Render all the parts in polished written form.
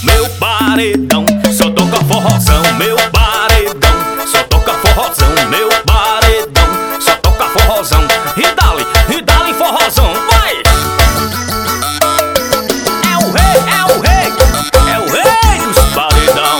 meu paredão só toca forrozão, meu paredão só toca forrozão, meu paredão só toca forrozão. E dali forrozão, vai! É o rei, é o rei, é o rei dos paredão.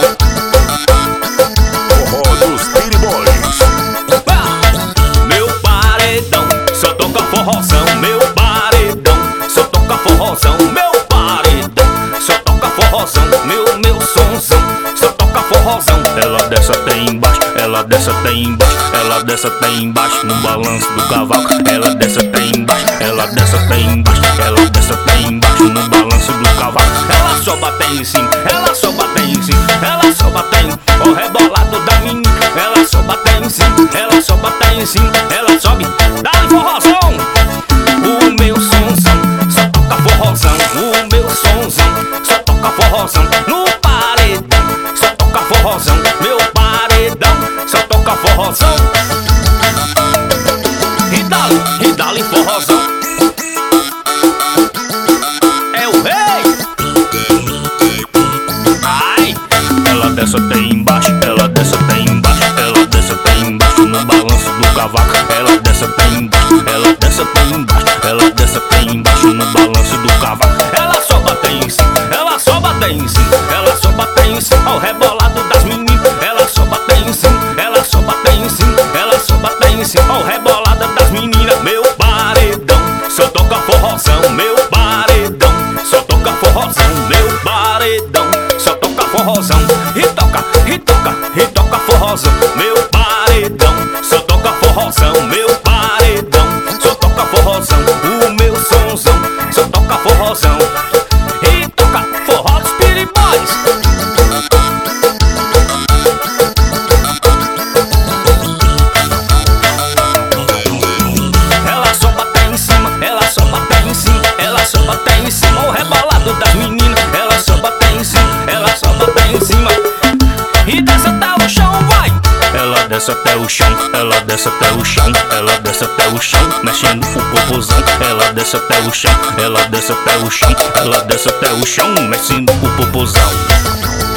Forró dos Speedy Boys. Meu paredão só toca forrozão, meu paredão só toca forrozão, meu paredão só toca forrozão, meu sonzão só toca forrozão. Ela desce até embaixo, ela desce até embaixo, ela desce até embaixo no balanço do cavalo. Ela desce até embaixo, ela desce até embaixo, ela desce até embaixo no balanço do cavalo. Ela só bate em cima, ela só bate em cima, ela só bate em o rebolado da menina. Ela só bate em cima, ela só bate em cima, ela sobe, dá-lhe forrozão. O meu sonzão só toca forrozão, o meu sonzão só toca forrozão. No paredão só toca forrozão, meu paredão só toca forrozão. E dá-lhe forrozão. É o rei. Ai, ela desce até embaixo, ela desce até embaixo, ela desce até embaixo no balanço do cavalo. Ela desce até embaixo, ela desce até embaixo, ela desce até embaixo no balanço do cavalo. Ela só bate em cima, ela só bate em cima, ela só bate em cima ao rebolado das meninas. Ela só bate em cima, ela só bate em cima, ela só bate em cima ao rebolado das meninas. Meu paredão só toca forrozão, meu paredão só toca forrozão, meu paredão só toca forrozão. E toca, e toca, e toca forrozão, meu paredão só toca forrozão, meu paredão só toca forrozão. O meu sonzão só toca forrozão. E toca forró dos Speedy Boys. Ela só bate em cima, ela só bate em cima, ela só bate em cima o rebolado das meninas. Ela só bate em cima, ela só bate em cima e desce até o chão, vai! Ela desce até o chão, ela desce até o chão, ela desce até o chão, mexendo o popozão. Ela desce até o chão, ela desce até o chão, ela desce até o chão, mexendo o popozão.